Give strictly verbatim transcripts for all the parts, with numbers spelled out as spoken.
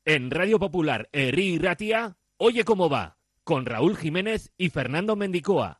En Radio Popular, Herri y Ratia, Oye Cómo Va, con Raúl Jiménez y Fernando Mendicoa.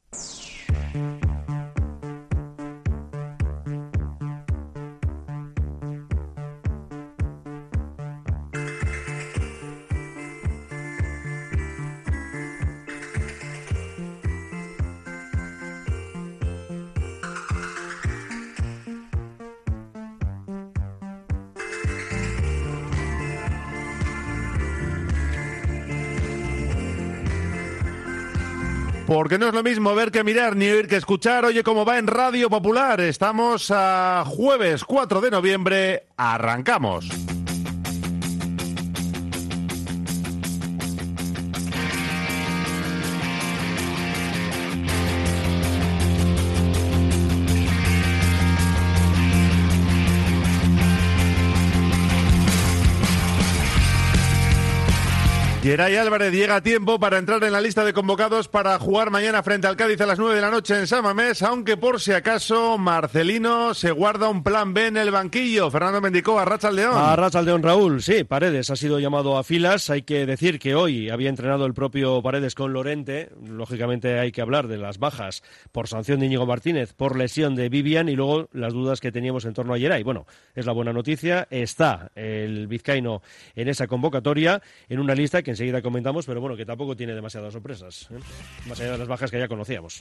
Porque no es lo mismo ver que mirar ni oír que escuchar. Oye cómo va en Radio Popular. Estamos a jueves cuatro de noviembre. Arrancamos. Geray Álvarez llega a tiempo para entrar en la lista de convocados para jugar mañana frente al Cádiz a las nueve de la noche en San Mamés, aunque por si acaso Marcelino se guarda un plan B en el banquillo. Fernando Mendicoa, Arratsaldeon. Arratsaldeon, Raúl. Sí, Paredes ha sido llamado a filas. Hay que decir que hoy había entrenado el propio Paredes con Lorente. Lógicamente hay que hablar de las bajas por sanción de Íñigo Martínez, por lesión de Vivian y luego las dudas que teníamos en torno a Geray. Bueno, es la buena noticia. Está el vizcaíno en esa convocatoria, en una lista que enseguida comentamos, pero bueno, que tampoco tiene demasiadas sorpresas, ¿eh? Más allá de las bajas que ya conocíamos.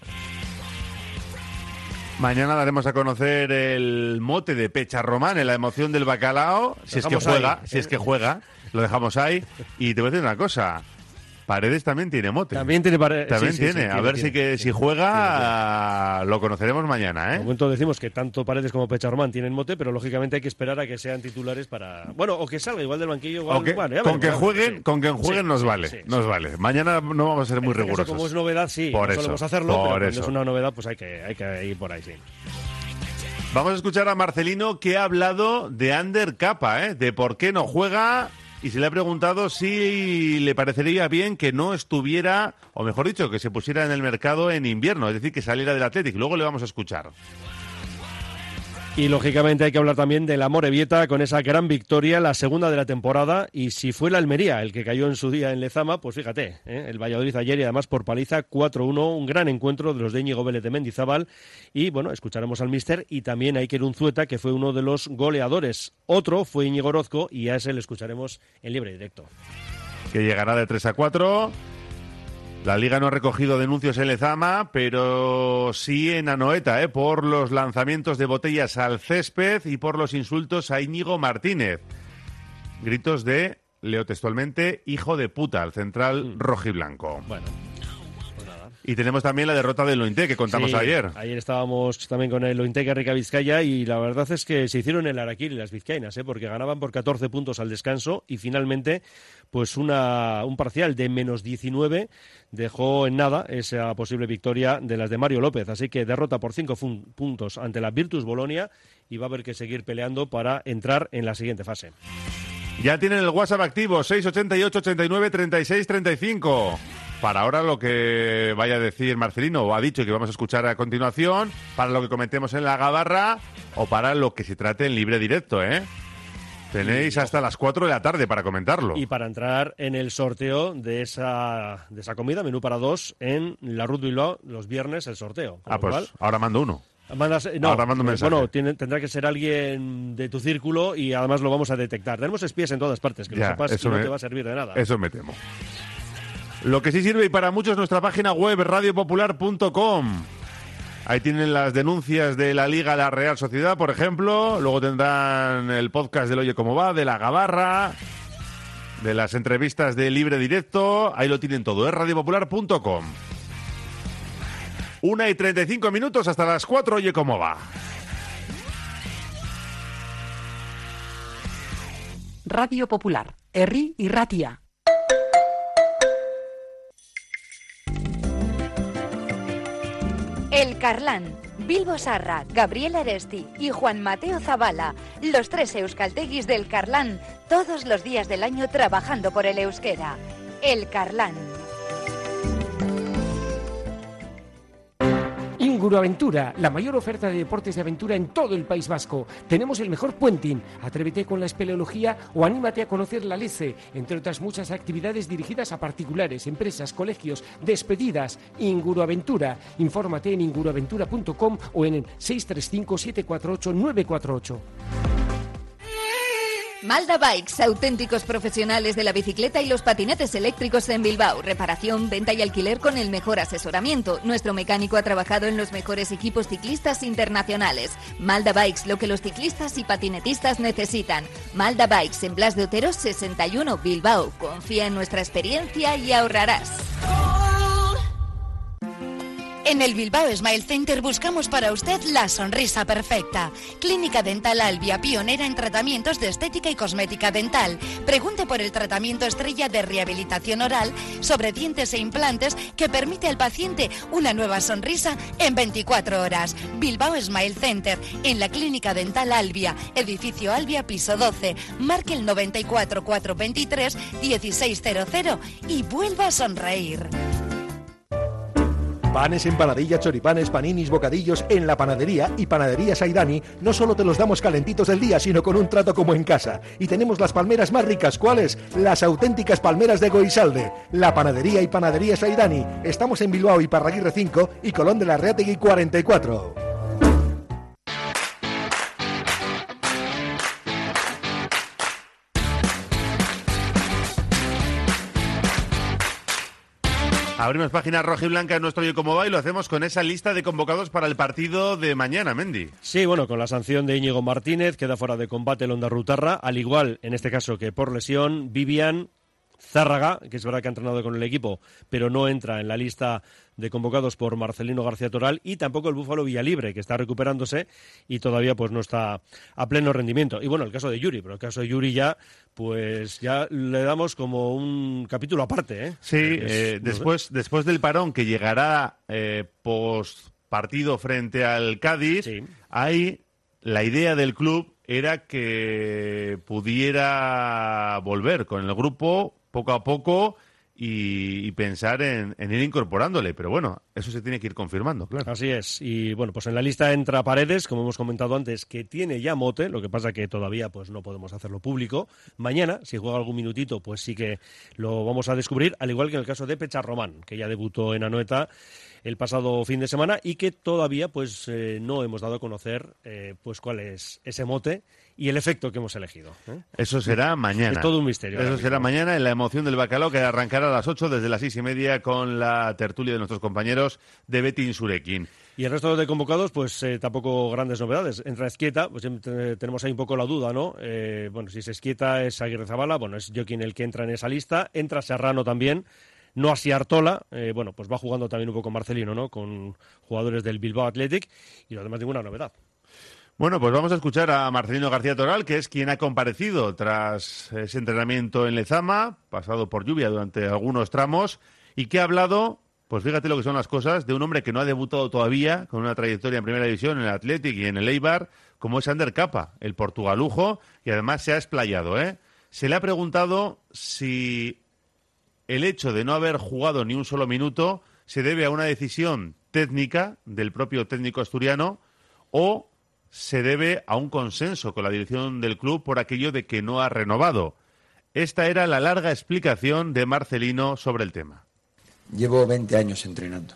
Mañana daremos a conocer el mote de Pecha Román en la emoción del bacalao, si es que juega, ahí, si es que juega, lo dejamos ahí. Y te voy a decir una cosa, Paredes también tiene mote. También tiene Paredes. También sí, tiene. Sí, sí, a tiene, ver tiene, si que tiene, si juega tiene, tiene. Lo conoceremos mañana, ¿eh? De momento decimos que tanto Paredes como Pecharromán tienen mote, pero lógicamente hay que esperar a que sean titulares para... Bueno, o que salga igual del banquillo. Igual, okay. bueno, con, que veremos, jueguen, sí. con que jueguen sí, nos sí, vale, sí, nos sí. vale. Mañana no vamos a ser muy en este rigurosos. Caso, como es novedad, sí, por no eso, solemos hacerlo, por pero eso. cuando es una novedad, pues hay que, hay que ir por ahí, sí. Vamos a escuchar a Marcelino, que ha hablado de Ander Capa, ¿eh? De por qué no juega, y se le ha preguntado si le parecería bien que no estuviera, o mejor dicho, que se pusiera en el mercado en invierno, es decir, que saliera del Athletic. Luego le vamos a escuchar. Y lógicamente hay que hablar también de la Amorebieta con esa gran victoria, la segunda de la temporada, y si fue el Almería el que cayó en su día en Lezama, pues fíjate, ¿eh? El Valladolid ayer y además por paliza cuatro uno, un gran encuentro de los de Íñigo Vélez de Mendizábal, y bueno, escucharemos al míster y también a Iker Unzueta, que fue uno de los goleadores. Otro fue Íñigo Orozco y a ese le escucharemos en libre directo. Que llegará de tres a cuatro. La Liga no ha recogido denuncias en Lezama, pero sí en Anoeta, ¿eh? Por los lanzamientos de botellas al césped y por los insultos a Íñigo Martínez. Gritos de, leo textualmente, hijo de puta, al central mm. rojiblanco. Bueno, pues nada. Y tenemos también la derrota del Lointe, que contamos sí, ayer. Ayer estábamos también con el Lointe Garrica Vizcaya y la verdad es que se hicieron el araquiri las vizcaínas, ¿eh? Porque ganaban por catorce puntos al descanso y finalmente pues una un parcial de menos diecinueve dejó en nada esa posible victoria de las de Mario López. Así que derrota por cinco fun- puntos ante la Virtus Bolonia y va a haber que seguir peleando para entrar en la siguiente fase. Ya tienen el WhatsApp activo, seis ochenta y ocho, ochenta y nueve, treinta y seis, treinta y cinco. Para ahora lo que vaya a decir Marcelino, o ha dicho que vamos a escuchar a continuación, para lo que comentemos en la gabarra, o para lo que se trate en libre directo, ¿eh? Tenéis hasta las cuatro de la tarde para comentarlo. Y para entrar en el sorteo de esa de esa comida, menú para dos, en la Ruth Bilbao, los viernes el sorteo. Ah, pues cual, ahora mando uno. Mandas, no, ahora mando un mensaje. Bueno, tiene, tendrá que ser alguien de tu círculo y además lo vamos a detectar. Tenemos espías en todas partes, que ya, lo sepas y no me, te va a servir de nada. Eso me temo. Lo que sí sirve y para muchos es nuestra página web, radio popular punto com. Ahí tienen las denuncias de la Liga, la Real Sociedad, por ejemplo. Luego tendrán el podcast del Oye Cómo Va, de la Gabarra, de las entrevistas de Libre Directo. Ahí lo tienen todo, es radio popular punto com. Una y treinta y cinco minutos hasta las cuatro, Oye Cómo Va. Radio Popular, Herri y Ratia. El Carlán, Bilbo Sarra, Gabriel Aresti y Juan Mateo Zabala, los tres euskalteguis del Carlán, todos los días del año trabajando por el euskera. El Carlán. Inguruaventura, la mayor oferta de deportes de aventura en todo el País Vasco. Tenemos el mejor puenting, atrévete con la espeleología o anímate a conocer la Lece, entre otras muchas actividades dirigidas a particulares, empresas, colegios, despedidas. Inguruaventura, infórmate en inguruaventura punto com o en el seis tres cinco siete cuatro ocho nueve cuatro ocho. Malda Bikes, auténticos profesionales de la bicicleta y los patinetes eléctricos en Bilbao. Reparación, venta y alquiler con el mejor asesoramiento. Nuestro mecánico ha trabajado en los mejores equipos ciclistas internacionales. Malda Bikes, lo que los ciclistas y patinetistas necesitan. Malda Bikes, en Blas de Otero sesenta y uno, Bilbao. Confía en nuestra experiencia y ahorrarás. En el Bilbao Smile Center buscamos para usted la sonrisa perfecta. Clínica Dental Albia, pionera en tratamientos de estética y cosmética dental. Pregunte por el tratamiento estrella de rehabilitación oral sobre dientes e implantes que permite al paciente una nueva sonrisa en veinticuatro horas. Bilbao Smile Center, en la Clínica Dental Albia, edificio Albia, piso doce. Marque el noventa y cuatro cuatrocientos veintitrés dieciséis cero cero y vuelva a sonreír. Panes, empanadillas, choripanes, paninis, bocadillos en la panadería y Panadería Saidani no solo te los damos calentitos del día, sino con un trato como en casa. Y tenemos las palmeras más ricas, ¿cuáles? Las auténticas palmeras de Goisalde. La Panadería y Panadería Saidani. Estamos en Bilbao y Parraguirre cinco y Colón de la Reategui cuarenta y cuatro. Abrimos página roja y blanca en nuestro Oye Cómo Va y lo hacemos con esa lista de convocados para el partido de mañana, Mendy. Sí, bueno, con la sanción de Íñigo Martínez, queda fuera de combate el Ondarrutarra, al igual, en este caso, que por lesión, Vivian, Zárraga, que es verdad que ha entrenado con el equipo, pero no entra en la lista de convocados por Marcelino García Toral, y tampoco el Búfalo Villalibre, que está recuperándose y todavía pues no está a pleno rendimiento. Y bueno, el caso de Yuri, pero el caso de Yuri ya, pues ya le damos como un capítulo aparte, ¿eh? Sí, es, eh, no después, sé. después del parón que llegará eh, post partido frente al Cádiz, Sí. ahí la idea del club era que pudiera volver con el grupo poco a poco y, y pensar en, en ir incorporándole. Pero bueno, eso se tiene que ir confirmando, claro. Así es. Y bueno, pues en la lista entra Paredes, como hemos comentado antes, que tiene ya mote, lo que pasa que todavía pues no podemos hacerlo público. Mañana, si juega algún minutito, pues sí que lo vamos a descubrir, al igual que en el caso de Pecha Román, que ya debutó en Anoeta el pasado fin de semana y que todavía pues eh, no hemos dado a conocer eh, pues cuál es ese mote y el efecto que hemos elegido, ¿eh? Eso será mañana. Es todo un misterio. Eso ahora será mismo. mañana en la emoción del bacalao, que arrancará a las ocho desde las seis y media con la tertulia de nuestros compañeros de Betin Surekin. Y el resto de convocados, pues eh, tampoco grandes novedades. Entra Esquieta, pues eh, tenemos ahí un poco la duda, ¿no? Eh, bueno, si es Esquieta, es Aguirre Zabala, bueno, es Joaquín el que entra en esa lista. Entra Serrano también. No así Artola, eh, bueno, pues va jugando también un poco Marcelino, ¿no? Con jugadores del Bilbao Athletic y lo demás ninguna novedad. Bueno, pues vamos a escuchar a Marcelino García Toral, que es quien ha comparecido tras ese entrenamiento en Lezama, pasado por lluvia durante algunos tramos, y que ha hablado, pues fíjate lo que son las cosas, de un hombre que no ha debutado todavía, con una trayectoria en Primera División, en el Athletic y en el Eibar, como es Ander Capa, el portugalujo, y además se ha explayado, ¿eh? Se le ha preguntado si el hecho de no haber jugado ni un solo minuto se debe a una decisión técnica del propio técnico asturiano o se debe a un consenso con la dirección del club por aquello de que no ha renovado. Esta era la larga explicación de Marcelino sobre el tema. Llevo veinte años entrenando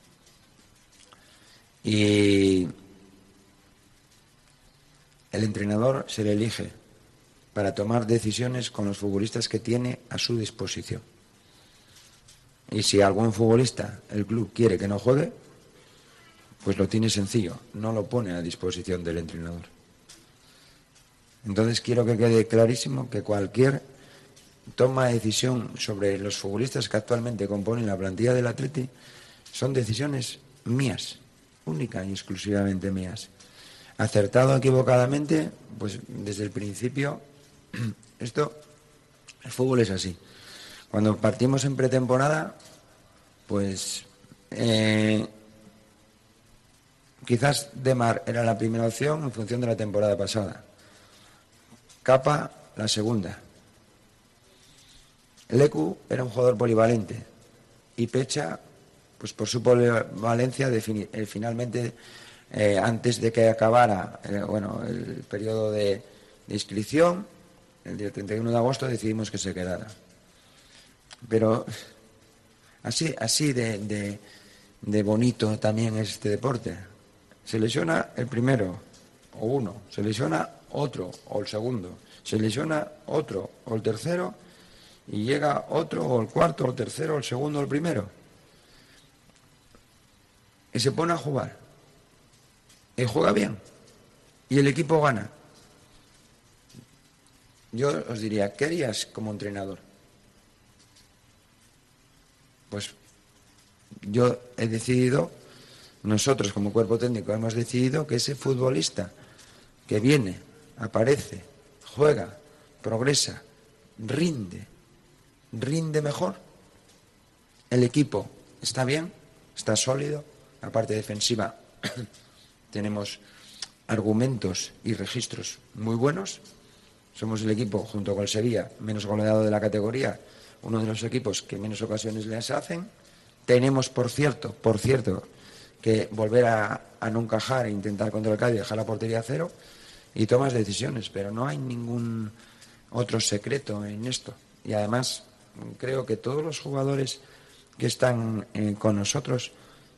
y el entrenador se le elige para tomar decisiones con los futbolistas que tiene a su disposición. Y si algún futbolista, el club, quiere que no juegue, pues lo tiene sencillo, no lo pone a disposición del entrenador. Entonces quiero que quede clarísimo que cualquier toma de decisión sobre los futbolistas que actualmente componen la plantilla del Atleti son decisiones mías, única y exclusivamente mías. Acertado o equivocadamente, pues desde el principio, esto, el fútbol es así. Cuando partimos en pretemporada, pues eh, quizás Demar era la primera opción en función de la temporada pasada. Capa, la segunda. Lecu era un jugador polivalente y Pecha pues por su polivalencia, defini- eh, finalmente, eh, antes de que acabara eh, bueno, el periodo de, de inscripción, el día treinta y uno de agosto, decidimos que se quedara. Pero así, así de, de, de bonito también es este deporte. Se lesiona el primero, o uno, se lesiona otro, o el segundo, se lesiona otro, o el tercero, y llega otro, o el cuarto, o el tercero, o el segundo, o el primero. Y se pone a jugar. Y juega bien. Y el equipo gana. Yo os diría, ¿qué harías como entrenador? Pues yo he decidido, nosotros como cuerpo técnico hemos decidido que ese futbolista que viene, aparece, juega, progresa, rinde, rinde mejor, el equipo está bien, está sólido, la parte defensiva tenemos argumentos y registros muy buenos, somos el equipo, junto con el Sevilla, menos goleado de la categoría, uno de los equipos que menos ocasiones les hacen. Tenemos, por cierto, por cierto, que volver a, a no encajar e intentar contra el Cádiz y dejar la portería a cero, y tomas decisiones, pero no hay ningún otro secreto en esto. Y además, creo que todos los jugadores que están eh, con nosotros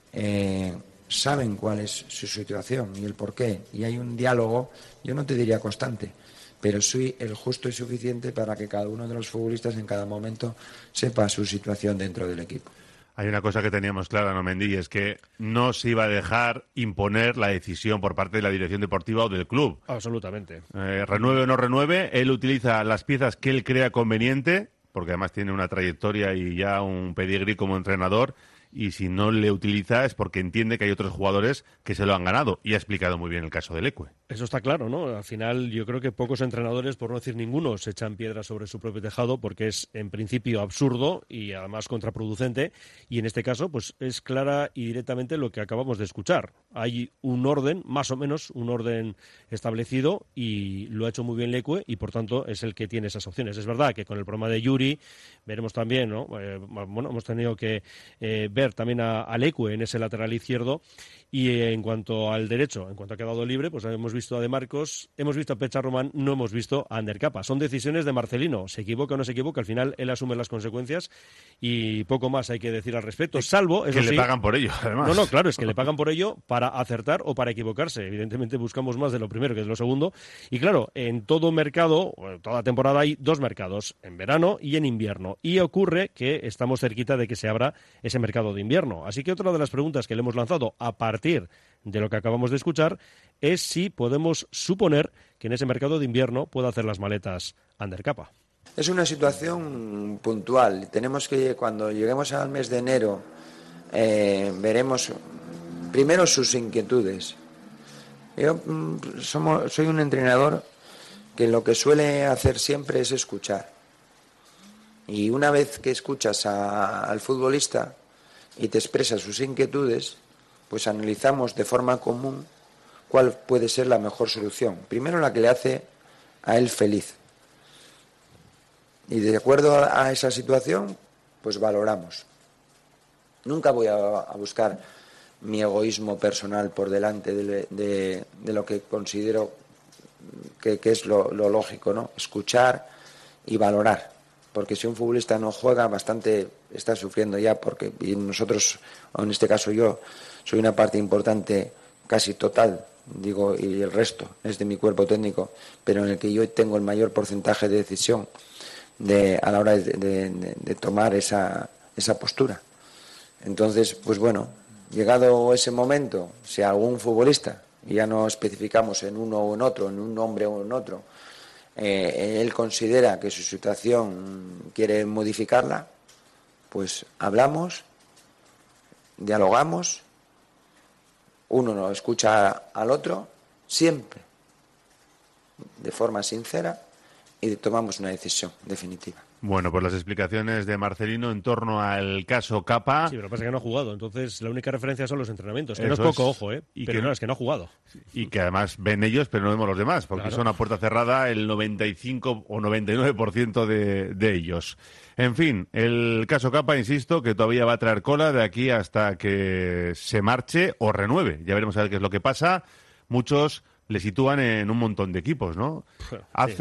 eh, saben cuál es su situación y el porqué, y hay un diálogo, yo no te diría constante, pero soy el justo y suficiente para que cada uno de los futbolistas en cada momento sepa su situación dentro del equipo. Hay una cosa que teníamos clara, ¿no, Mendy? Es que no se iba a dejar imponer la decisión por parte de la dirección deportiva o del club. Absolutamente. Eh, renueve o no renueve, él utiliza las piezas que él crea conveniente, porque además tiene una trayectoria y ya un pedigrí como entrenador, y si no le utiliza es porque entiende que hay otros jugadores que se lo han ganado, y ha explicado muy bien el caso del Ecue. Eso está claro, ¿no? Al final yo creo que pocos entrenadores, por no decir ninguno, se echan piedras sobre su propio tejado, porque es en principio absurdo y además contraproducente, y en este caso pues es clara y directamente lo que acabamos de escuchar. Hay un orden, más o menos un orden establecido, y lo ha hecho muy bien el Ecue, y por tanto es el que tiene esas opciones. Es verdad que con el problema de Yuri veremos también, ¿no? Eh, bueno, hemos tenido que eh, ver también a, al Ecue en ese lateral izquierdo, y eh, en cuanto al derecho, en cuanto ha quedado libre, pues hemos visto a De Marcos, hemos visto a Pecha Román, no hemos visto a Ander Capa. Son decisiones de Marcelino, se equivoca o no se equivoca, al final él asume las consecuencias y poco más hay que decir al respecto, salvo... Eso que sí, le pagan por ello, además. No, no, claro, es que le pagan por ello para acertar o para equivocarse. Evidentemente buscamos más de lo primero que de lo segundo. Y claro, en todo mercado, toda temporada hay dos mercados, en verano y en invierno. Y ocurre que estamos cerquita de que se abra ese mercado de invierno. Así que otra de las preguntas que le hemos lanzado a partir de lo que acabamos de escuchar es si podemos suponer que en ese mercado de invierno pueda hacer las maletas Ander Capa. Es una situación puntual. Tenemos que, cuando lleguemos al mes de enero, eh, veremos primero sus inquietudes. Yo mm, somos, soy un entrenador que lo que suele hacer siempre es escuchar. Y una vez que escuchas a, al futbolista y te expresa sus inquietudes, pues analizamos de forma común cuál puede ser la mejor solución. Primero la que le hace a él feliz. Y de acuerdo a esa situación, pues valoramos. Nunca voy a, a buscar mi egoísmo personal por delante de, de, de lo que considero que, que es lo, lo lógico, ¿no? Escuchar y valorar. Porque si un futbolista no juega, bastante está sufriendo ya, porque y nosotros, o en este caso yo, soy una parte importante, casi total, digo, y el resto es de mi cuerpo técnico, pero en el que yo tengo el mayor porcentaje de decisión de, a la hora de, de, de, de tomar esa, esa postura. Entonces, pues bueno, llegado ese momento, si algún futbolista, y ya no especificamos en uno o en otro, en un hombre o en otro, eh, él considera que su situación quiere modificarla, pues hablamos, dialogamos, uno no escucha al otro, siempre de forma sincera, y tomamos una decisión definitiva. Bueno, pues las explicaciones de Marcelino en torno al caso Capa. Sí, pero lo que pasa es que no ha jugado, entonces la única referencia son los entrenamientos, que Eso no es poco, es. ojo, ¿eh? Y Pero que no, no- es que no ha jugado. Y que además ven ellos, pero no vemos los demás, porque Claro. son a puerta cerrada el noventa y cinco o noventa y nueve por ciento de, de ellos. En fin, el caso Capa, insisto, que todavía va a traer cola de aquí hasta que se marche o renueve. Ya veremos a ver qué es lo que pasa. Muchos le sitúan en un montón de equipos, ¿no? Sí.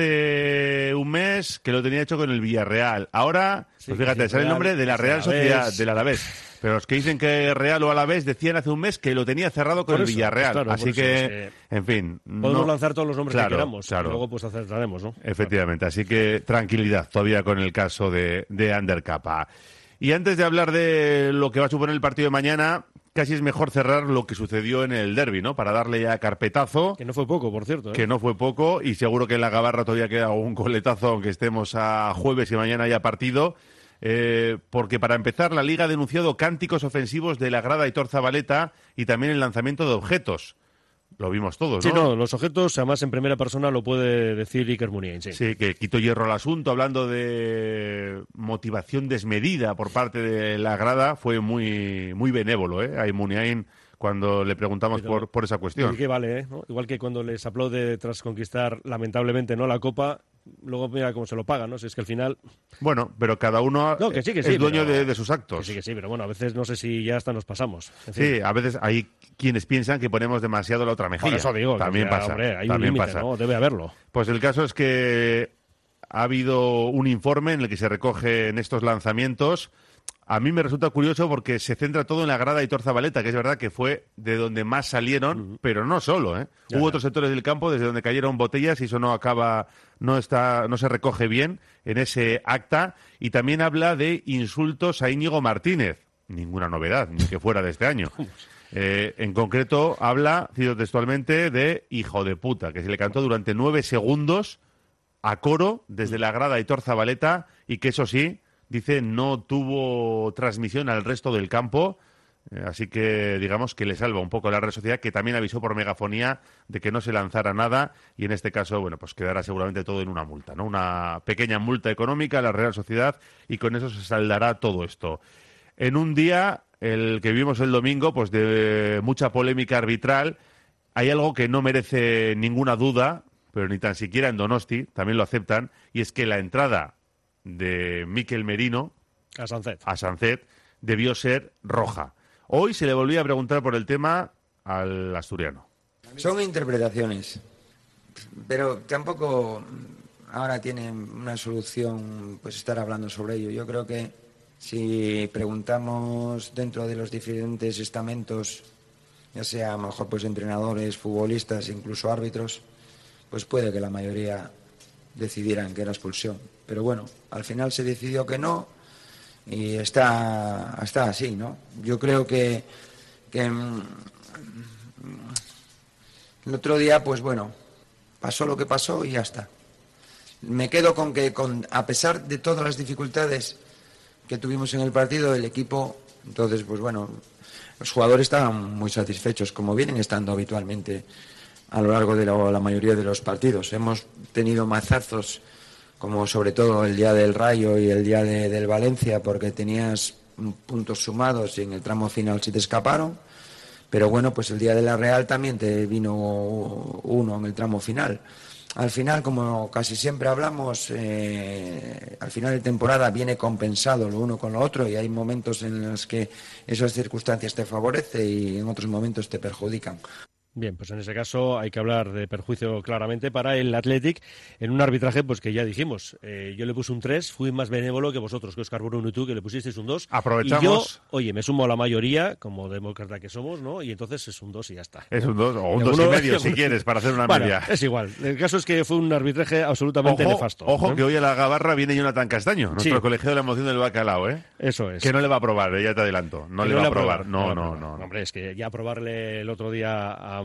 Hace un mes que lo tenía hecho con el Villarreal. Ahora, Sí, pues fíjate, que sí, sale el Real, nombre de la es Real Alavés. Sociedad, del Alavés. Pero los que dicen que Real o Alavés decían hace un mes que lo tenía cerrado con Por el eso, Villarreal. pues claro, Así por eso, que, es en fin. Podemos no- lanzar todos los nombres Claro, que queramos, claro. y luego pues acertaremos, ¿no? Efectivamente, así que tranquilidad todavía con el caso de, de Ander Capa. Y antes de hablar de lo que va a suponer el partido de mañana, casi es mejor cerrar lo que sucedió en el derbi, ¿no? Para darle ya carpetazo, Que no fue poco, por cierto, ¿eh? que no fue poco, y seguro que en la Gabarra todavía queda un coletazo, aunque estemos a jueves y mañana haya partido. Eh, porque para empezar, la Liga ha denunciado cánticos ofensivos de la grada Aitor Zabaleta y también el lanzamiento de objetos. Lo vimos todos, Sí, ¿no? no, los objetos, además en primera persona lo puede decir Iker Muniain, sí. Sí, que quitó hierro al asunto, hablando de motivación desmedida por parte de la grada, fue muy muy benévolo, ¿eh? A Muniain cuando le preguntamos Pero- por, por esa cuestión. ¿Y qué vale, eh? ¿no? Igual que cuando les aplaude tras conquistar, lamentablemente, no la Copa, luego mira cómo se lo pagan, ¿no? Si es que al final... Bueno, pero cada uno No, que sí, que sí, es dueño pero- de, de sus actos. Que sí, que sí, pero bueno, a veces no sé si ya hasta nos pasamos. En fin. Sí, a veces hay quienes piensan que ponemos demasiado la otra mejilla. Por eso digo, que También ya, pasa. hombre, hay un también límite, pasa. ¿no? Debe haberlo. Pues el caso es que ha habido un informe en el que se recogen estos lanzamientos. A mí me resulta curioso porque se centra todo en la grada Aitor Zabaleta, que es verdad que fue de donde más salieron, pero no solo, ¿eh? Ya, Hubo ya. otros sectores del campo desde donde cayeron botellas y eso no acaba, no está, no se recoge bien en ese acta. Y también habla de insultos a Íñigo Martínez. Ninguna novedad, ni que fuera de este año. Eh, en concreto, habla, cito textualmente, de hijo de puta, que se le cantó durante nueve segundos a coro desde la grada Aitor Zabaleta y que eso sí, dice, no tuvo transmisión al resto del campo. Eh, así que digamos que le salva un poco la red social, que también avisó por megafonía de que no se lanzara nada y en este caso, bueno, pues quedará seguramente todo en una multa, ¿no? Una pequeña multa económica a la Real Sociedad y con eso se saldará todo esto. En un día, el que vivimos el domingo, pues de mucha polémica arbitral, hay algo que no merece ninguna duda, pero ni tan siquiera en Donosti, también lo aceptan, y es que la entrada de Mikel Merino A Sancet. a Sancet debió ser roja. Hoy se le volvía a preguntar por el tema al asturiano. Son interpretaciones, pero tampoco ahora tiene una solución pues estar hablando sobre ello. Yo creo que si preguntamos dentro de los diferentes estamentos, ya sea a lo mejor pues entrenadores, futbolistas, incluso árbitros, pues puede que la mayoría decidieran que era expulsión. Pero bueno, al final se decidió que no y está, está así, ¿no? Yo creo que, que mm, el otro día, pues bueno, pasó lo que pasó y ya está. Me quedo con que, con, a pesar de todas las dificultades que tuvimos en el partido, el equipo, entonces, pues bueno, los jugadores estaban muy satisfechos, como vienen estando habitualmente a lo largo de la, la mayoría de los partidos. Hemos tenido mazazos, como sobre todo el día del Rayo y el día de, del Valencia, porque tenías puntos sumados y en el tramo final se te escaparon. Pero bueno, pues el día de la Real también te vino uno en el tramo final. Al final, como casi siempre hablamos, eh, al final de temporada viene compensado lo uno con lo otro y hay momentos en los que esas circunstancias te favorecen y en otros momentos te perjudican. Bien, pues en ese caso hay que hablar de perjuicio claramente para el Athletic en un arbitraje pues que ya dijimos. Eh, yo le puse un tres, fui más benévolo que vosotros, que Óscar Bruno y tú, que le pusisteis un dos. Aprovechamos. Y yo, oye, me sumo a la mayoría, como demócrata que somos, ¿no? Y entonces es un dos y ya está. Es un dos o un Y dos y alguno- medio, si quieres, para hacer una Bueno, media. es igual. El caso es que fue un arbitraje absolutamente Ojo, nefasto. ojo ¿eh? que hoy a la Gabarra viene Jonathan Castaño, nuestro Sí. colegiado de la emoción del bacalao, ¿eh? Eso es. Que no le va a aprobar, eh, ya te adelanto. No Que le va a le aprobar. No, le no, aprobar. no. no. Hombre, es que ya aprobarle el otro día a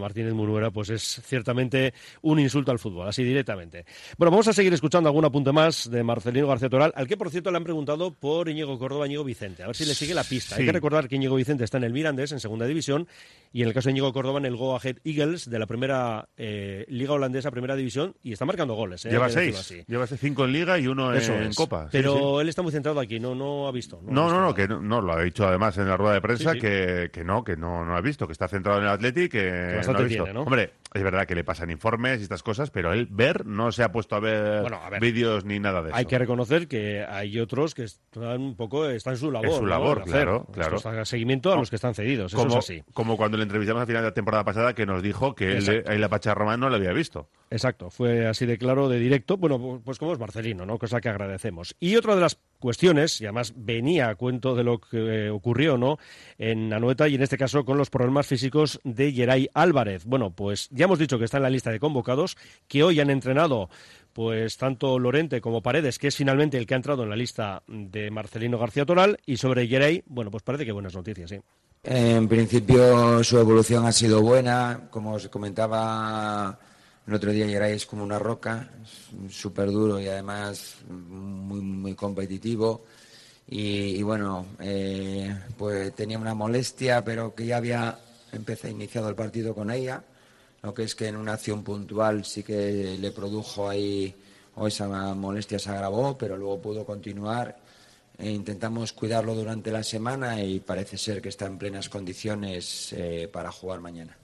Martínez Munuera, pues es ciertamente un insulto al fútbol, así directamente. Bueno, vamos a seguir escuchando algún apunte más de Marcelino García Toral, al que, por cierto, le han preguntado por Íñigo Córdoba, Íñigo Vicente, a ver si le sigue la pista. Sí. Hay que recordar que Íñigo Vicente está en el Mirandés, en segunda división, y en el caso de Íñigo Córdoba en el Go Ahead Eagles de la primera eh, liga holandesa, primera división, y está marcando goles. ¿eh? Lleva seis, lleva cinco en liga y uno en, en Copa. Pero sí, sí. él está muy centrado aquí, no, no ha visto. No, no, ha visto no, no, que no, no, lo ha dicho además en la rueda de prensa, sí, sí. Que, que no, que no, no ha visto, que está centrado en el Athletic, que, que bastante no ha visto. tiene, ¿no? Hombre, es verdad que le pasan informes y estas cosas, pero él ver no se ha puesto a ver, bueno, a ver vídeos ni nada de eso. Hay que reconocer que hay otros que están un poco, están en su labor. En su labor, ¿no? claro, claro. Está seguimiento a los que están cedidos, como, eso es así. Como cuando le entrevistamos al final de la temporada pasada, que nos dijo que él, ahí la Pacha Román no lo había visto. Exacto, fue así de claro, de directo, bueno, pues como es Marcelino, ¿no? Cosa que agradecemos. Y otra de las cuestiones, y además venía a cuento de lo que ocurrió, ¿no?, en Anoeta, y en este caso con los problemas físicos de Yeray Álvarez. Bueno, pues ya hemos dicho que está en la lista de convocados, que hoy han entrenado pues tanto Lorente como Paredes, que es finalmente el que ha entrado en la lista de Marcelino García Toral, y sobre Yeray, bueno, pues parece que buenas noticias, sí. En principio su evolución ha sido buena, como os comentaba el otro día, Yeray es como una roca, súper duro y además muy, muy competitivo. Y, y bueno, eh, pues tenía una molestia, pero que ya había empezado, iniciado el partido con ella, lo que es que en una acción puntual sí que le produjo ahí, o esa molestia se agravó, pero luego pudo continuar. E intentamos cuidarlo durante la semana y parece ser que está en plenas condiciones eh, para jugar mañana.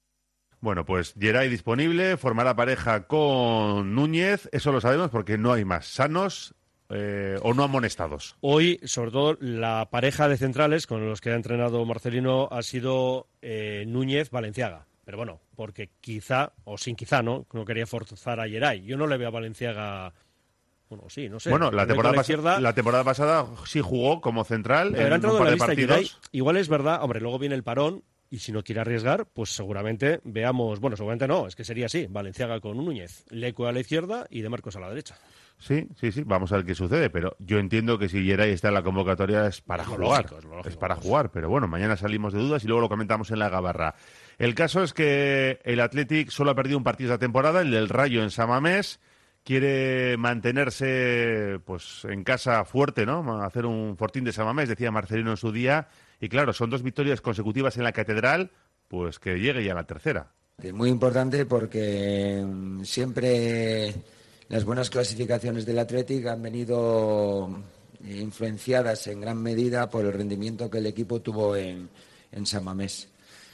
Bueno, pues Yeray disponible, formará pareja con Núñez, eso lo sabemos porque no hay más sanos eh, o no amonestados. Hoy, sobre todo, la pareja de centrales con los que ha entrenado Marcelino ha sido eh, Núñez-Valenciaga. Pero bueno, porque quizá, o sin quizá, ¿no? No quería forzar a Yeray. Yo no le veo a Valenciaga... Bueno, sí, no sé. Bueno, la temporada, pas izquierda... la temporada pasada sí jugó como central pero en ha entrado un par en la de lista partidos. Yeray, igual es verdad, hombre, luego viene el parón y si no quiere arriesgar, pues seguramente veamos... Bueno, seguramente no, es que sería así. Valenciaga con Núñez, Leco a la izquierda y De Marcos a la derecha. Sí, sí, sí, vamos a ver qué sucede, pero yo entiendo que si Yeray está en la convocatoria es para es jugar, lógico, es, lógico, es para jugar, pero bueno, mañana salimos de dudas y luego lo comentamos en la gabarra. El caso es que el Athletic solo ha perdido un partido esta temporada, el del Rayo en San Mamés, quiere mantenerse pues en casa fuerte, ¿no? Hacer un fortín de San Mamés, decía Marcelino en su día, y claro, son dos victorias consecutivas en la Catedral, pues que llegue ya a la tercera. Es muy importante porque siempre las buenas clasificaciones del Athletic han venido influenciadas en gran medida por el rendimiento que el equipo tuvo en, en San Mamés.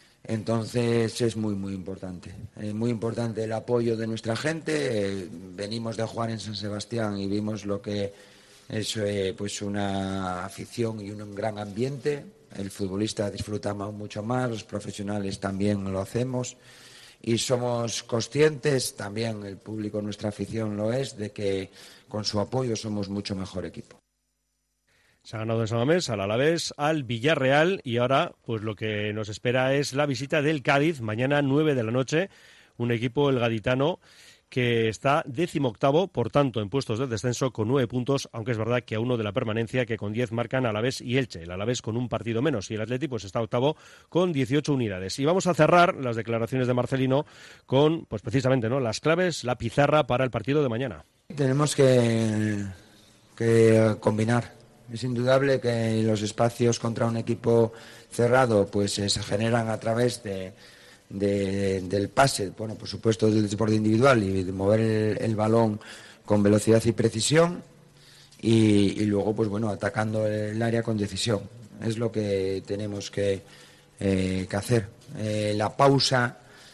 Entonces es muy, muy importante. Es muy importante el apoyo de nuestra gente. Eh, venimos de jugar en San Sebastián y vimos lo que es eh, pues una afición y un gran ambiente. El futbolista disfruta mucho más, los profesionales también lo hacemos. Y somos conscientes, también el público, nuestra afición lo es, de que con su apoyo somos mucho mejor equipo. Se ha ganado en San Mamés, al Alavés, al Villarreal y ahora pues lo que nos espera es la visita del Cádiz, mañana nueve de la noche, un equipo, el gaditano, que está decimoctavo, por tanto, en puestos de descenso con nueve puntos, aunque es verdad que a uno de la permanencia, que con diez marcan Alavés y Elche. El Alavés con un partido menos y el Atleti pues está octavo con dieciocho unidades. Y vamos a cerrar las declaraciones de Marcelino con, pues precisamente, ¿no?, las claves, la pizarra para el partido de mañana. Tenemos que, que combinar. Es indudable que los espacios contra un equipo cerrado pues se generan a través de De, del pase, bueno, por supuesto del deporte individual y de mover el, el balón con velocidad y precisión y, y luego, pues bueno, atacando el área con decisión. Es lo que tenemos que, eh, que hacer. Eh, la pausa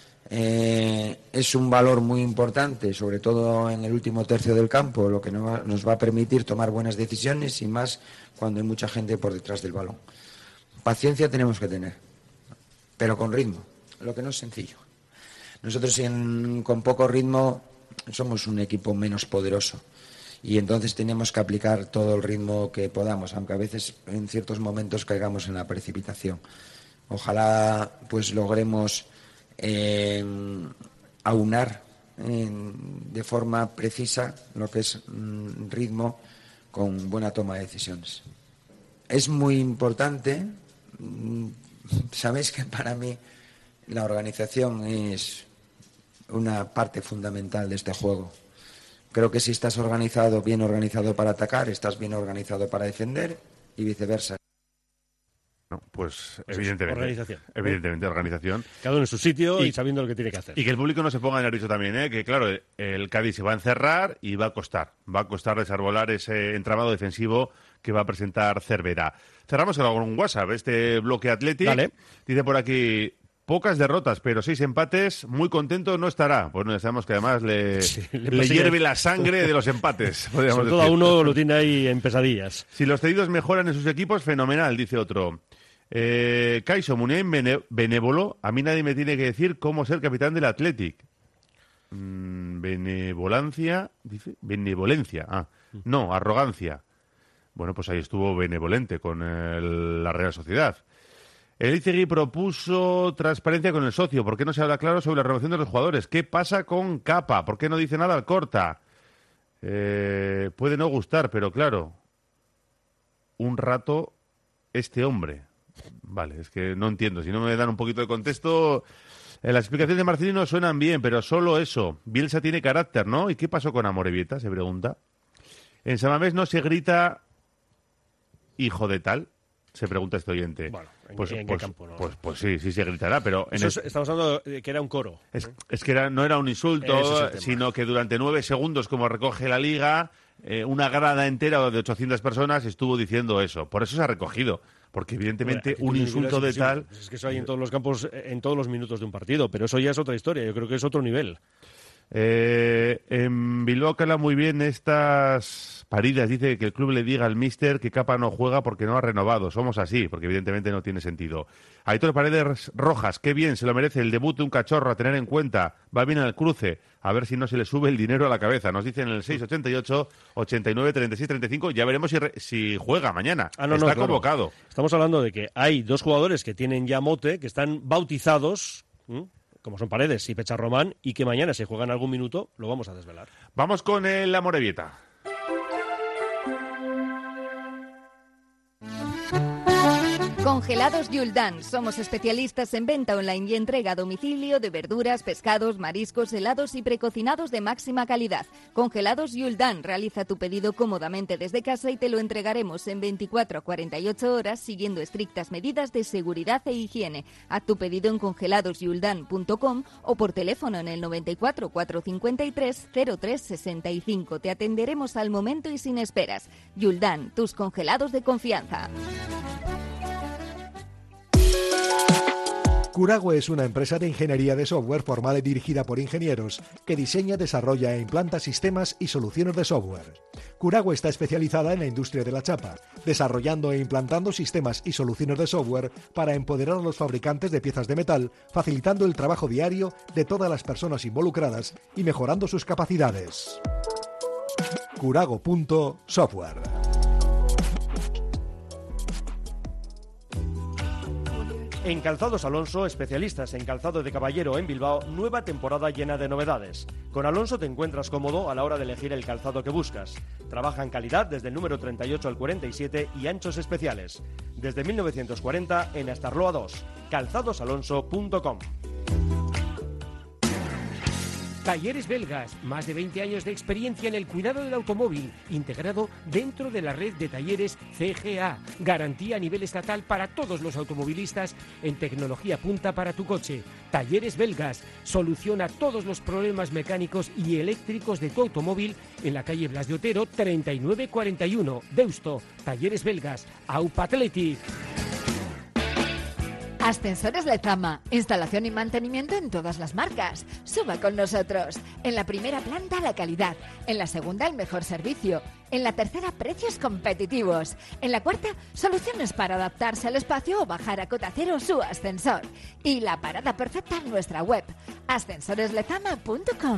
eh, es un valor muy importante, sobre todo en el último tercio del campo, lo que no, nos va a permitir tomar buenas decisiones y más cuando hay mucha gente por detrás del balón. Paciencia tenemos que tener, pero con ritmo. Lo que no es sencillo. Nosotros en, con poco ritmo somos un equipo menos poderoso y entonces tenemos que aplicar todo el ritmo que podamos, aunque a veces en ciertos momentos caigamos en la precipitación. Ojalá pues logremos eh, aunar eh, de forma precisa lo que es mm, ritmo con buena toma de decisiones. Es muy importante, mm, sabéis que para mí la organización es una parte fundamental de este juego. Creo que si estás organizado, bien organizado para atacar, estás bien organizado para defender y viceversa. No, pues, Pues evidentemente. organización. Evidentemente, organización. Cada uno en su sitio y, Y- sabiendo lo que tiene que hacer. Y que el público no se ponga nervioso también, ¿eh? Que claro, el Cádiz se va a encerrar y va a costar. Va a costar desarbolar ese entramado defensivo que va a presentar Cervera. Cerramos con un WhatsApp, este bloque Athletic. Dale. Dice por aquí, pocas derrotas, pero seis empates, muy contento no estará. Bueno, ya sabemos que además le, Sí, le le persigue- hierve la sangre de los empates, podríamos Sobre todo a decir. uno lo tiene ahí en pesadillas. Si los cedidos mejoran en sus equipos, fenomenal, dice otro. Eh, Kaiso Muniain bene- benévolo, a mí nadie me tiene que decir cómo ser capitán del Athletic. Mm, benevolencia, dice, benevolencia, ah, no, arrogancia. Bueno, pues ahí estuvo benevolente con el- la Real Sociedad. El Izegui propuso transparencia con el socio. ¿Por qué no se habla claro sobre la renovación de los jugadores? ¿Qué pasa con Capa? ¿Por qué no dice nada al Corta? Eh, puede no gustar, pero claro, un rato este hombre. Vale, es que no entiendo. Si no me dan un poquito de contexto, eh, las explicaciones de Marcelino suenan bien, pero solo eso. Bielsa tiene carácter, ¿no? ¿Y qué pasó con Amorebieta? Se pregunta. En Samamés no se grita hijo de tal, se pregunta este oyente. Bueno, ¿en, pues, en qué pues, campo? No? pues, pues sí, sí se gritará, pero en Eso el- es- estamos hablando de que era un coro. es, es que era- no era un Ese es insulto, el tema. sino que durante nueve segundos, como recoge la Liga, eh, una grada entera de ochocientas personas estuvo diciendo eso. Por eso se ha recogido, porque evidentemente Actitud un individual insulto de es imposible. tal... Pues es que eso hay en todos los campos, eh, en todos los minutos de un partido, pero eso ya es otra historia. Yo creo que es otro nivel. Eh, en Bilbao cala muy bien estas paridas. Dice que el club le diga al míster que Capa no juega porque no ha renovado. Somos así, porque evidentemente no tiene sentido. Aitor Paredes Rojas, qué bien, se lo merece el debut de un cachorro a tener en cuenta. Va bien al cruce, a ver si no se le sube el dinero a la cabeza. Nos dicen en el seis ochenta y ocho, ochenta y nueve, treinta y seis, treinta y cinco. Ya veremos si, re- si juega mañana. Ah, no, no, Está claro. convocado. Estamos hablando de que hay dos jugadores que tienen ya mote, que están bautizados, ¿m? como son Paredes y Pecharromán, y que mañana se juegan algún minuto, lo vamos a desvelar. Vamos con el Amorebieta. Congelados Yuldan. Somos especialistas en venta online y entrega a domicilio de verduras, pescados, mariscos, helados y precocinados de máxima calidad. Congelados Yuldan. Realiza tu pedido cómodamente desde casa y te lo entregaremos en veinticuatro a cuarenta y ocho horas siguiendo estrictas medidas de seguridad e higiene. Haz tu pedido en congelados yuldan punto com o por teléfono en el noventa y cuatro, cuatrocientos cincuenta y tres, cero tres sesenta y cinco. Te atenderemos al momento y sin esperas. Yuldan, tus congelados de confianza. Curago es una empresa de ingeniería de software formada y dirigida por ingenieros que diseña, desarrolla e implanta sistemas y soluciones de software. Curago está especializada en la industria de la chapa, desarrollando e implantando sistemas y soluciones de software para empoderar a los fabricantes de piezas de metal, facilitando el trabajo diario de todas las personas involucradas y mejorando sus capacidades. Curago punto software. En Calzados Alonso, especialistas en calzado de caballero en Bilbao, nueva temporada llena de novedades. Con Alonso te encuentras cómodo a la hora de elegir el calzado que buscas. Trabaja en calidad desde el número treinta y ocho al cuarenta y siete y anchos especiales. Desde mil novecientos cuarenta en Astarloa dos. calzados alonso punto com. Talleres Belgas, más de veinte años de experiencia en el cuidado del automóvil, integrado dentro de la red de talleres C G A. Garantía a nivel estatal para todos los automovilistas en tecnología punta para tu coche. Talleres Belgas, soluciona todos los problemas mecánicos y eléctricos de tu automóvil en la calle Blas de Otero treinta y nueve cuarenta y uno. Deusto, Talleres Belgas, Aupa Athletic. Ascensores Lezama, instalación y mantenimiento en todas las marcas. Suba con nosotros. En la primera planta la calidad, en la segunda el mejor servicio, en la tercera precios competitivos, en la cuarta soluciones para adaptarse al espacio o bajar a cota cero su ascensor. Y la parada perfecta en nuestra web, ascensores lezama punto com.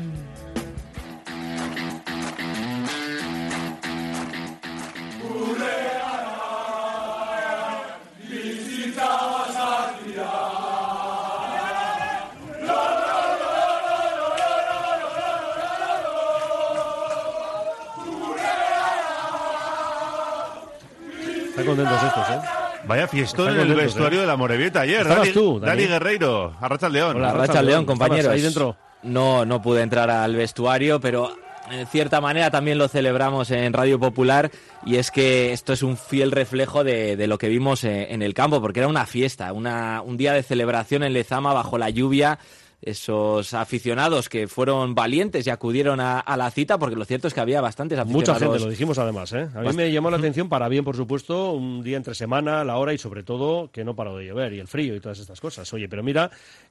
Están contentos estos, ¿eh? Vaya fiestón en el contentos, vestuario ¿eh? de la Morevieta ayer. Estabas Dani, tú, Dani Dani. Guerreiro, Arrachaldeón. Hola, Arrachaldeón, compañeros. Ahí dentro. No, no pude entrar al vestuario, pero en cierta manera también lo celebramos en Radio Popular, y es que esto es un fiel reflejo de, de lo que vimos en, en el campo, porque era una fiesta, una, un día de celebración en Lezama bajo la lluvia. Esos aficionados que fueron valientes y acudieron a, a la cita, porque lo cierto es que había bastantes aficionados. Mucha gente, lo dijimos además, ¿eh? A mí me llamó la atención, para bien, por supuesto, un día entre semana, la hora y sobre todo que no paró de llover y el frío y todas estas cosas. Oye, pero mira,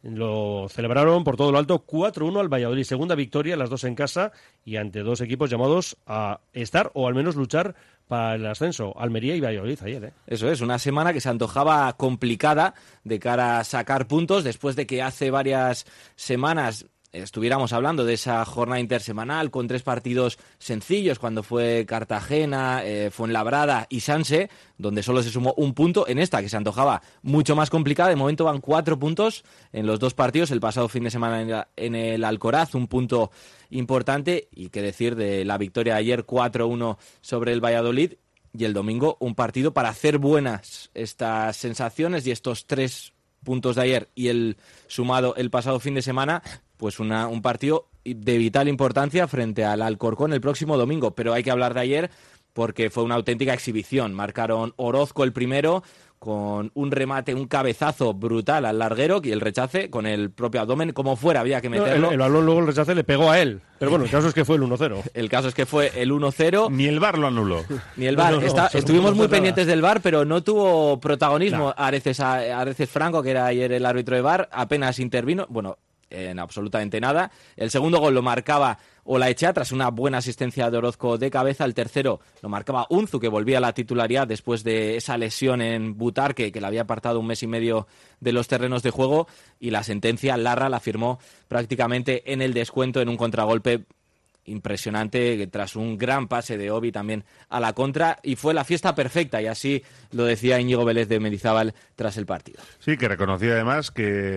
lo celebraron por todo lo alto, cuatro uno al Valladolid, segunda victoria, las dos en casa y ante dos equipos llamados a estar o al menos luchar para el ascenso, Almería y Valladolid ayer, ¿eh? Eso es, una semana que se antojaba complicada de cara a sacar puntos después de que hace varias semanas estuviéramos hablando de esa jornada intersemanal con tres partidos sencillos cuando fue Cartagena, eh, Fuenlabrada y Sanse, donde solo se sumó un punto. En esta, que se antojaba mucho más complicada, de momento van cuatro puntos en los dos partidos. El pasado fin de semana en, la, en el Alcoraz, un punto importante, y qué decir de la victoria de ayer cuatro uno sobre el Valladolid, y el domingo un partido para hacer buenas estas sensaciones y estos tres puntos de ayer y el sumado el pasado fin de semana, pues una, un partido de vital importancia frente al Alcorcón el próximo domingo. Pero hay que hablar de ayer porque fue una auténtica exhibición. Marcaron Orozco el primero con un remate, un cabezazo brutal al larguero, y el rechace con el propio abdomen, como fuera, había que meterlo. No, el, el balón luego el rechace le pegó a él, pero bueno, el caso es que fue el uno cero. El caso es que fue el uno cero. Ni el V A R lo anuló. Ni el V A R. No, no, Está, no, estuvimos no muy nada. pendientes del V A R, pero no tuvo protagonismo Nah. Areces, Areces Franco, que era ayer el árbitro de V A R, apenas intervino, bueno, en absolutamente nada. El segundo gol lo marcaba Olaechea tras una buena asistencia de Orozco de cabeza. El tercero lo marcaba Unzu, que volvía a la titularidad después de esa lesión en Butarque, que le había apartado un mes y medio de los terrenos de juego. Y la sentencia, Larra la firmó prácticamente en el descuento, en un contragolpe impresionante, tras un gran pase de Obi también a la contra, y fue la fiesta perfecta, y así lo decía Íñigo Vélez de Mendizábal tras el partido. Sí, que reconocía además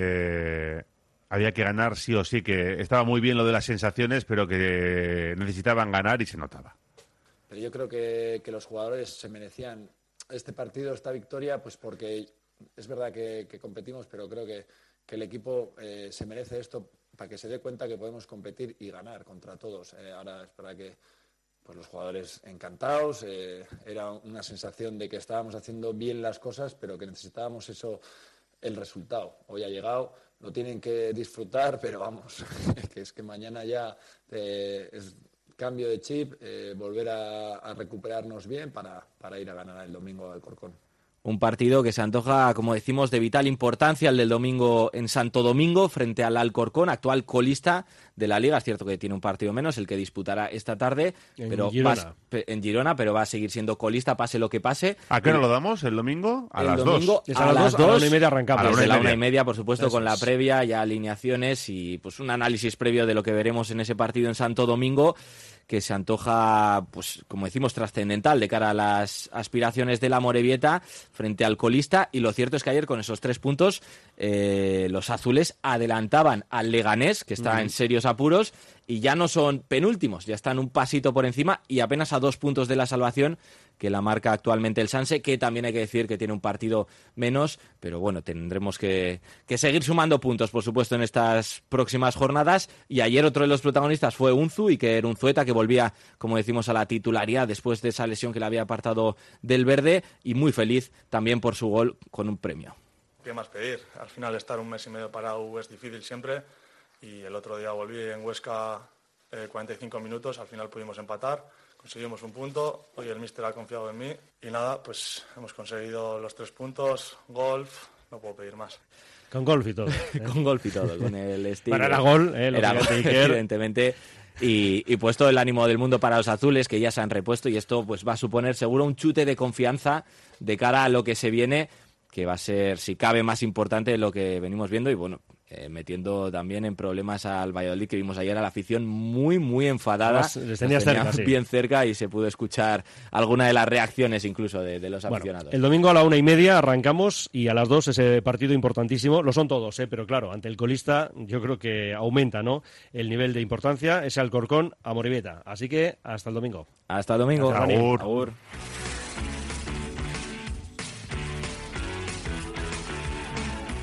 que había que ganar sí o sí, que estaba muy bien lo de las sensaciones, pero que necesitaban ganar y se notaba. Pero yo creo que, que los jugadores se merecían este partido, esta victoria, pues porque es verdad que, que competimos, pero creo que, que el equipo eh, se merece esto para que se dé cuenta que podemos competir y ganar contra todos. Eh, ahora es verdad que pues los jugadores encantados, eh, era una sensación de que estábamos haciendo bien las cosas, pero que necesitábamos eso, el resultado. Hoy ha llegado, lo tienen que disfrutar, pero vamos, que es que mañana ya eh, es cambio de chip, eh, volver a, a recuperarnos bien para, para ir a ganar el domingo al Alcorcón. Un partido que se antoja, como decimos, de vital importancia, el del domingo en Santo Domingo frente al Alcorcón, actual colista de la Liga. Es cierto que tiene un partido menos, el que disputará esta tarde En pero Girona. Va, en Girona, pero va a seguir siendo colista, pase lo que pase. ¿A qué hora lo damos el domingo? A el las domingo dos. Es a, a las dos, a la una y media arrancamos. A la Desde una y la una y media. media, por supuesto, Eso con la es. previa, ya alineaciones y pues un análisis previo de lo que veremos en ese partido en Santo Domingo, que se antoja, pues como decimos, trascendental de cara a las aspiraciones de la Morevieta frente al colista. Y lo cierto es que ayer, con esos tres puntos, eh, los azules adelantaban al Leganés, que está Mm. en serios apuros, y ya no son penúltimos, ya están un pasito por encima y apenas a dos puntos de la salvación, que la marca actualmente el Sanse, que también hay que decir que tiene un partido menos, pero bueno, tendremos que, que seguir sumando puntos, por supuesto, en estas próximas jornadas. Y ayer otro de los protagonistas fue Unzu, y que era Unzueta, que volvía, como decimos, a la titularidad después de esa lesión que le había apartado del verde, y muy feliz también por su gol con un premio. ¿Qué más pedir? Al final estar un mes y medio parado es difícil siempre, y el otro día volví en Huesca eh, cuarenta y cinco minutos, al final pudimos empatar, conseguimos un punto, hoy el míster ha confiado en mí y nada, pues hemos conseguido los tres puntos, golf, no puedo pedir más. Con golf y todo. ¿eh? Con golf y todo, con el estilo. Para era gol, ¿eh? Era gol, Iker. evidentemente. Y, y puesto el ánimo del mundo para los azules, que ya se han repuesto, y esto pues va a suponer seguro un chute de confianza de cara a lo que se viene, que va a ser, si cabe, más importante de lo que venimos viendo. Y bueno, eh, metiendo también en problemas al Valladolid, que vimos ayer a la afición muy, muy enfadada. Además, les tenías Los tenía cerca, sí. bien cerca, y se pudo escuchar alguna de las reacciones incluso de, de los Bueno, aficionados. el domingo a la una y media arrancamos, y a las dos ese partido importantísimo. Lo son todos, ¿eh? Pero claro, ante el colista yo creo que aumenta, ¿no?, el nivel de importancia, ese Alcorcón a Morevieta. Así que hasta el domingo. Hasta el domingo. Hasta el domingo. Agur.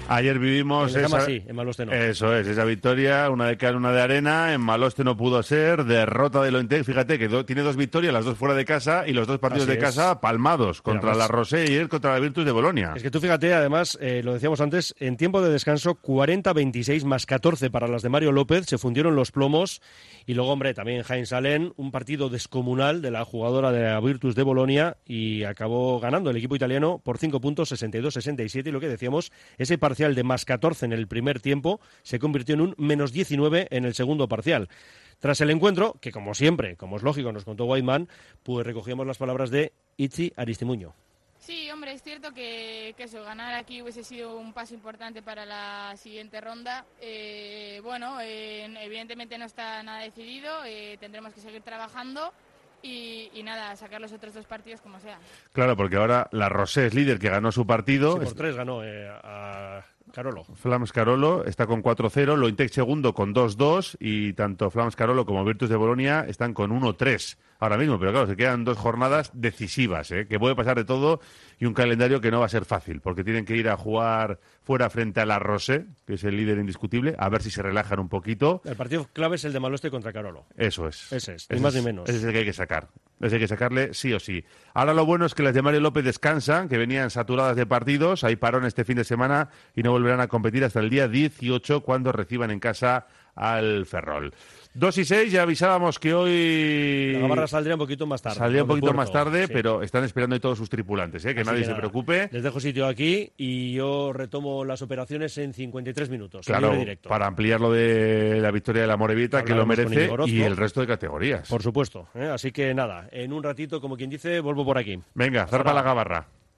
Ayer vivimos en esa... sí, en Maloste no. Eso es, esa victoria, una de cal, una de arena. En Maloste no pudo ser, derrota de Lointec. Fíjate que do, tiene dos victorias, las dos fuera de casa y los dos partidos Así de es. casa palmados, contra Mira, la pues, Rosé y él contra la Virtus de Bolonia. Es que tú fíjate, además, eh, lo decíamos antes, en tiempo de descanso, cuarenta veintiséis más catorce para las de Mario López, se fundieron los plomos. Y luego, hombre, también Heinz Allen, un partido descomunal de la jugadora de la Virtus de Bolonia, y acabó ganando el equipo italiano por cinco puntos, sesenta y dos sesenta y siete. Y lo que decíamos, ese parcial de más catorce en el primer tiempo se convirtió en un menos diecinueve en el segundo parcial. Tras el encuentro, que como siempre, como es lógico, nos contó Whiteman, pues recogíamos las palabras de Itzi Aristimuño. Sí, hombre, es cierto que, que eso, ganar aquí hubiese sido un paso importante para la siguiente ronda. Eh, bueno, eh, evidentemente no está nada decidido, eh, tendremos que seguir trabajando. Y, y nada, sacar los otros dos partidos como sea. Claro, porque ahora la Rosé es líder, que ganó su partido. Sí, por tres ganó eh, a Carolo. Flams Carolo está con cuatro cero, Lointec segundo con dos dos y tanto Flams Carolo como Virtus de Bolonia están con uno tres ahora mismo. Pero claro, se quedan dos jornadas decisivas, ¿eh? Que puede pasar de todo y un calendario que no va a ser fácil, porque tienen que ir a jugar fuera frente a la Rosé, que es el líder indiscutible, a ver si se relajan un poquito. El partido clave es el de Maloste contra Carolo. Eso es. Ese es, ni Ese más es, ni menos. Ese es el que hay que sacar. Ese hay que sacarle sí o sí. Ahora lo bueno es que las de Mario López descansan, que venían saturadas de partidos. Hay parón este fin de semana y no volverán a competir hasta el día dieciocho, cuando reciban en casa al Ferrol. dos y seis, ya avisábamos que hoy... La Gabarra saldría un poquito más tarde. Saldría un ¿no? poquito Puerto, más tarde, sí. pero están esperando ahí todos sus tripulantes, ¿eh? Que Así nadie que se nada, preocupe. Les dejo sitio aquí y yo retomo las operaciones en cincuenta y tres minutos. Claro, en directo. para ampliar lo de la victoria de la Morevieta, que lo Hablaremos con merece, Íñigo Orozco. y el resto de categorías. Por supuesto. ¿eh? Así que nada, en un ratito, como quien dice, vuelvo por aquí. Venga, zarpa la Gabarra.